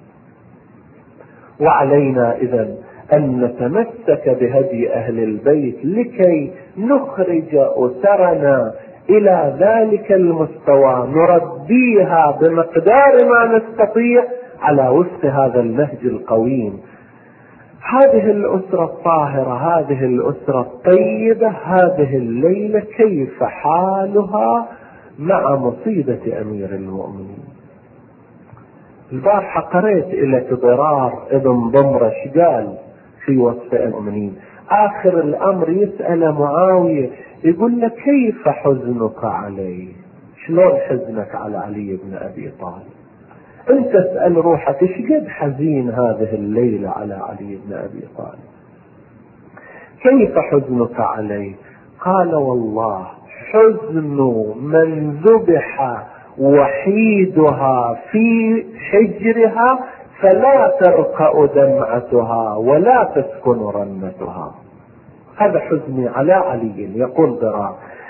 وعلينا إذن أن نتمسك بهدي أهل البيت لكي نخرج أسرنا إلى ذلك المستوى، نربيها بمقدار ما نستطيع على وفق هذا النهج القويم. هذه الأسرة الطاهرة، هذه الأسرة الطيبة، هذه الليلة كيف حالها مع مصيبة أمير المؤمنين؟ البارحة قريت إلى ضرار ابن ضمرة قال في وصف المؤمنين، آخر الأمر يسأل معاوية يقول له كيف حزنك عليه؟ شلون حزنك على علي بن أبي طالب؟ انت اسأل روحك ايش قد حزين هذه الليلة على علي بن أبي طالب؟ كيف حزنك عليه؟ قال والله حزن من ذبح وحيدها في حجرها فلا ترقأ دمعتها ولا تسكن رنتها. هذا حزني على علي. يقول ضرار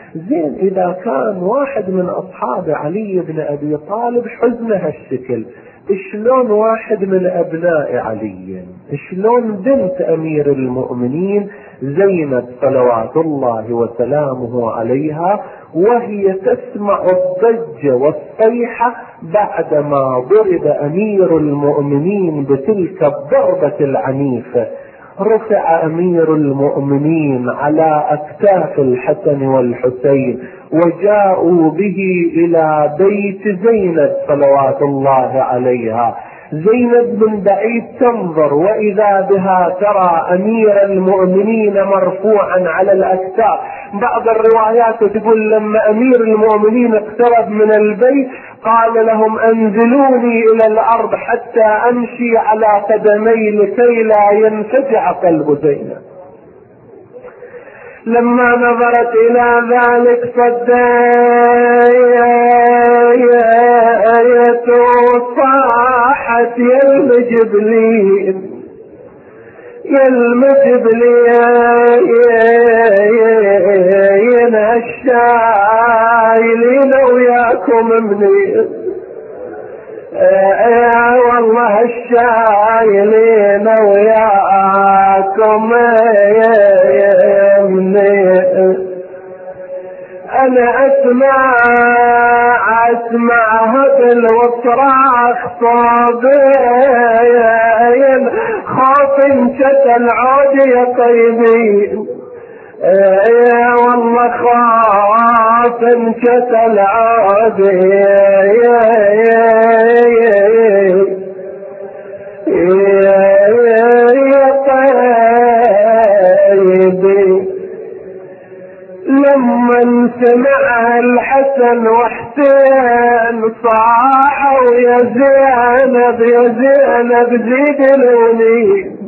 زين إذا كان واحد من أصحاب علي بن أبي طالب حزن هالشكل، شلون واحد من أبناء علي، شلون بنت أمير المؤمنين زينب صلوات الله وسلامه عليها وهي تسمع الضجة والصيحة بعدما ضرب أمير المؤمنين بتلك الضربة العنيفة. رفع أمير المؤمنين على أكتاف الحسن والحسين وجاءوا به إلى بيت زينب صلوات الله عليها. زينب من بعيد تنظر وإذا بها ترى أمير المؤمنين مرفوعا على الأكتاف. بعض الروايات تقول لما أمير المؤمنين اقترب من البيت قال لهم أنزلوني إلى الأرض حتى أمشي على قدمي لكي لا ينفجع قلب زينب. لما نظرت إلى ذلك صاحت يا المجبلين يا المجبلين الشايلين وياكم منين، والله الشايلين وياكم منين. أنا أسمع هبل وصراخ صابين خوف شتى العود يا طيبين، والله خوف شتى العود يا طيبين. لما سمع الحسن وحسين صاحوا يا زينب يا زينب زيدلوني،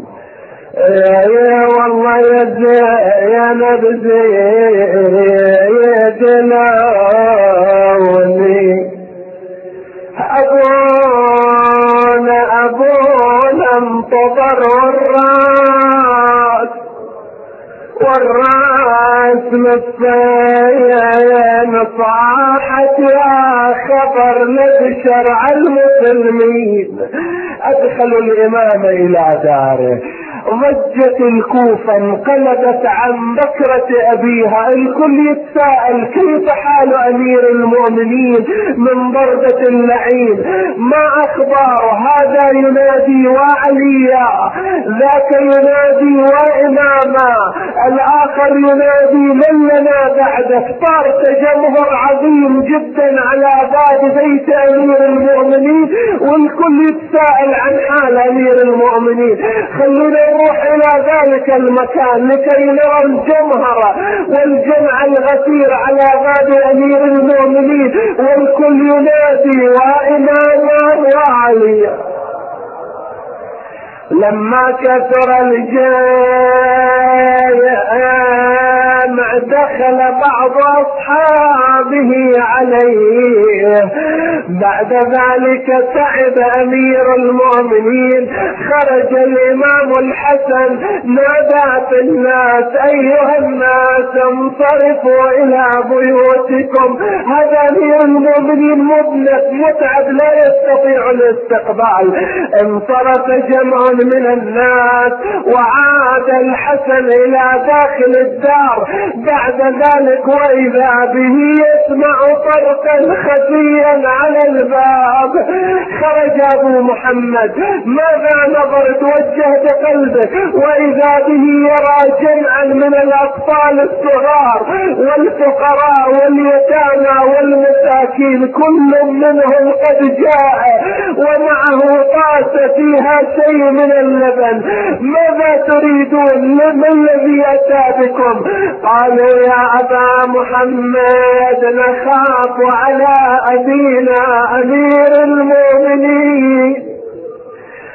والله يا زينب زيدلوني. أبونا انتظر والراس مفين صاحت يا خبر نبشر على المسلمين. أدخلوا الإمام إلى داره، ضجت الكوفة انقلبت عن بكرة أبيها، الكل يتساءل كيف حال أمير المؤمنين من ضربة اللعين، ما أخباره؟ هذا ينادي وعليا، ذاك ينادي وإماما، الآخر ينادي من لنا بعدك. صار تجمهر عظيم جدا على باب بيت أمير المؤمنين والكل يتساءل عن حال أمير المؤمنين. خلونا نروح إلى ذلك المكان لكي نرى الجمهرة والجمع الغفير على باب أمير المؤمنين والكل ينادي وإماما وعليا. لما كثر الجامع دخل بعض أصحابه عليه. بعد ذلك تعب أمير المؤمنين، خرج الإمام الحسن نادى في الناس أيها الناس انصرفوا إلى بيوتكم، هذا أمير المؤمنين متعب لا يستطيع الاستقبال. انصرف جمع من الناس وعاد الحسن إلى داخل الدار. بعد ذلك وإذا به يسمع طرقا خفيا على الباب. خرج أبو محمد، ماذا نظر؟ توجه قلبه وإذا به يرى جمعا من الأطفال الصغار والفقراء واليتامى والمساكين، كل منهم قد جاء ومعه طاسة فيها شيء من اللبن. ماذا تريدون؟ ما الذي أتى بكم؟ قالوا يا أبا محمد نخاف على أبينا أمير المؤمنين،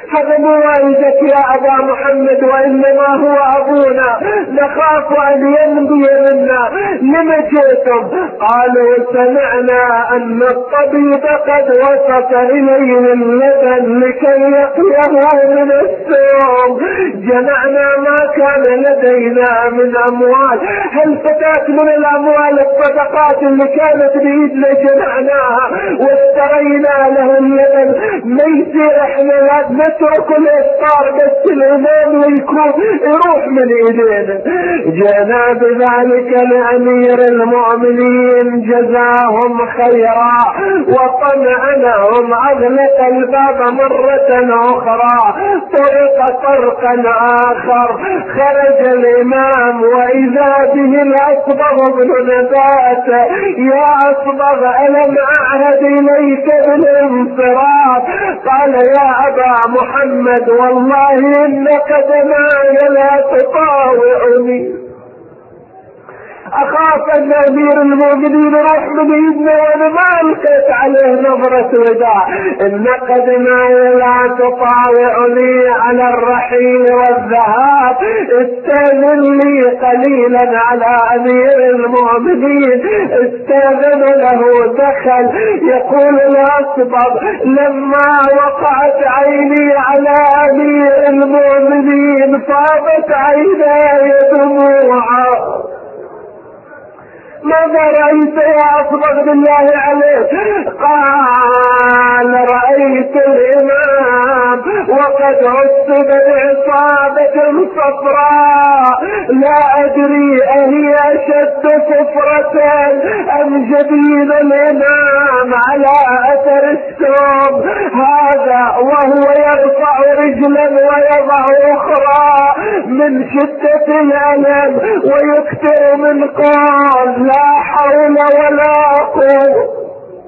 هذا مو والدك يا أبا محمد وإنما هو أبونا، نخاف أن ينبي منا، لم جئتم؟ قالوا سمعنا أن الطبيب قد وصف إليه اللبن لكي يقيه من السوم، جمعنا ما كان لدينا من أموال. هل فتاة من الأموال الصدقات اللي كانت بإيدنا جمعناها واشترينا له اللبن؟ ما يصير احنا لا نترك الإفطار بس الإمام يكون يروح من إيدينا. جاءنا بذلك لأمير المؤمنين جزاهم خيرا وطمأنهم، أغلق الباب مرة أخرى، طرق طرقا آخر، خرج الإمام وإذا به الأصبغ بن نبات. يا أصبغ ألم أعهد إليك بالانصراف؟ قال يا أبا محمد والله إن قدماي لا تطاوعني، أخاف أن أمير المؤمنين يروح من إذنه وأنا ما ألقيت عليه نظرة وداع. إن قدماي لا تطاوعني على الرحيل والذهاب، استاذن لي قليلا على أمير المؤمنين. استاذن له، دخل يقول الأصبغ لما وقعت عيني على أمير المؤمنين فاضت عيناي دموعا. ماذا رأيت يا أصبغ بالله عليك؟ قال رأيت الإمام وقد عصب بعصابة صفراء، لا أدري أهي أشد صفرة أم جبين الإمام على أثر السوم. هذا وهو يرفع رجلا ويضع أخرى من شدة الألم ويكثر من قول لا حول ولا قوة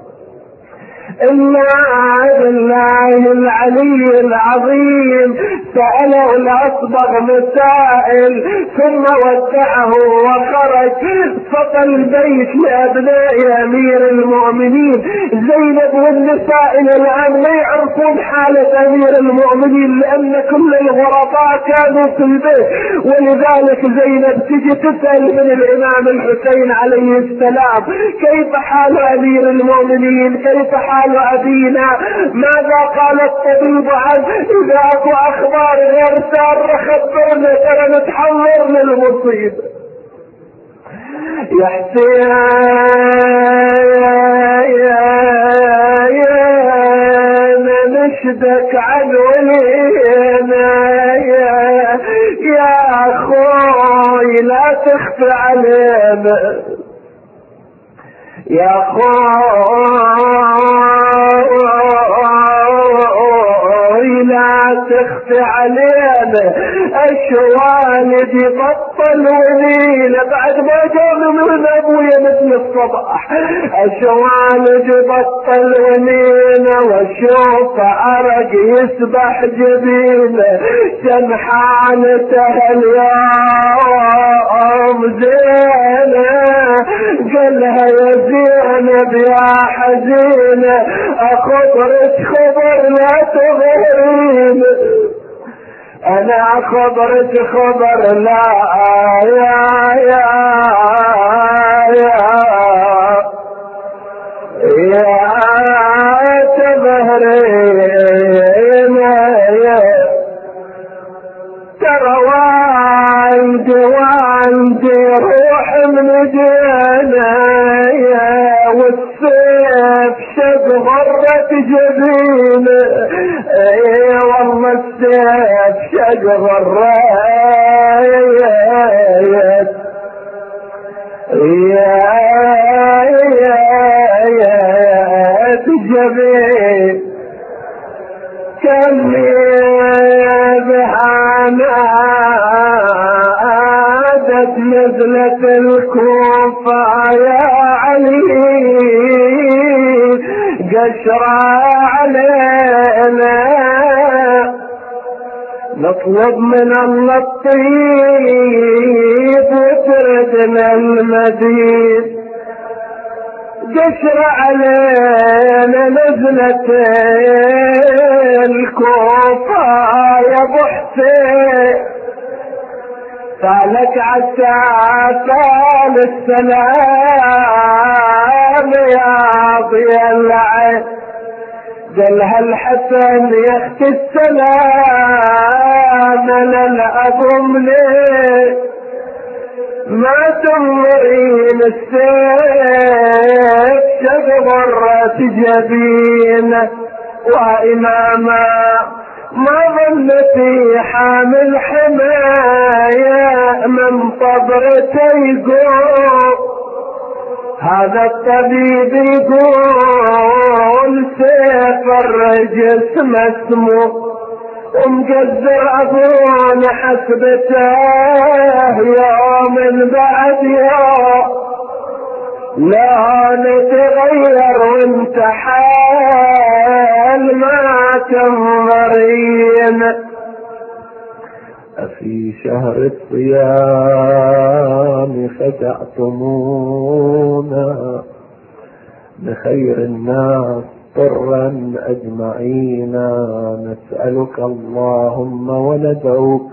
إلا بالله العلي العظيم. سأله الأصبغ مسائل ثم ودعه وخرج. فطى البيت لأبناء أمير المؤمنين. زينب والنساء الآن ما يعرفون حالة أمير المؤمنين لأن كل الغرباء كانوا في البيت، ولذلك زينب تجي تسأل من الإمام الحسين عليه السلام كيف حال أمير المؤمنين، كيف حال أبينا، ماذا قال الطبيب عنه؟ إذا أكو أخبار غير سارة خبرنا ترى نتحضر للمصيبة. يا حسين نشدك عن ولينا يا أخوي لا تخفى علينا يا أخوي لا تخفى علينا. والدي بطل ونيلة بعد ما جاء من أبويا مثل الصباح. والدي بطل ونيلة وشوف أرق يسبح جبينه سمحانته اليوم زينة. قالها يا زينب يا حزينة أخبرك خبر لا تغيرين، أنا خبرك خبر لا يا تظهرين ترى وعندي روح من جينا والسيف شد غرة جبينه. اي والله السيف شد غرة جبين. كم بهانا عادت نزلة الكوفة يا علي قشرة علينا نطلب من الله الطيب وتردنا المدين. تشرع علينا نزلة الكوفة يا ابو حسين، سالك عسى السلام يا ضياء العين، قالها الحسن يا اختي السلام انا الأظم ليه ما تنظرين السيف شغرت جبينه، وإماما ما ظن في حامل حماية من صبرته يقول هذا الطبيب يقول سيف الرجس مسموم، ومجزر أظن حسبته يوم بعد يوم، لا نتغير وانت حال ما تنظرين. أفي شهر الصيام فدعتمونا بخير الناس طرا أجمعين، نسألك اللهم وندعوك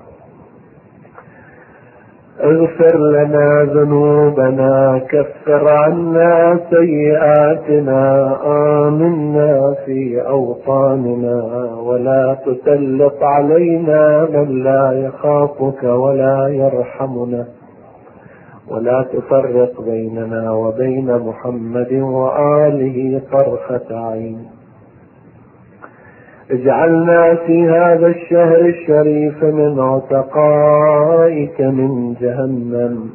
اغفر لنا ذنوبنا، كفر عنا سيئاتنا، آمنا في أوطاننا، ولا تسلط علينا من لا يخافك ولا يرحمنا، ولا تفرق بيننا وبين محمد وآله طرفة عين. اجعلنا في هذا الشهر الشريف من عتقائك من جهنم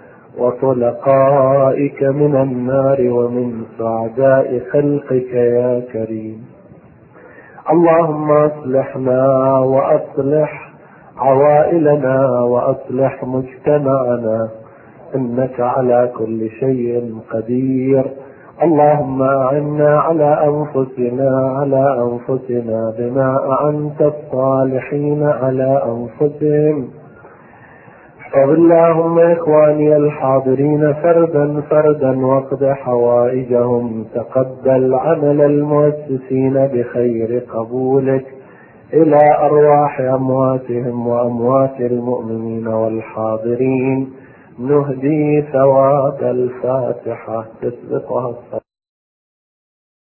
وطلقائك من النار، ومن سعداء خلقك يا كريم. اللهم اصلحنا وأصلح عوائلنا وأصلح مجتمعنا، إنك على كل شيء قدير. اللهم أعنا على أنفسنا بما أعنت الصالحين على أنفسهم. احفظ اللهم إخواني الحاضرين فردا فردا واقض حوائجهم، تقبل عمل المؤسسين بخير قبولك إلى أرواح أمواتهم وأموات المؤمنين والحاضرين. نهدي ثواب الفاتحة تسبقها الصلاة.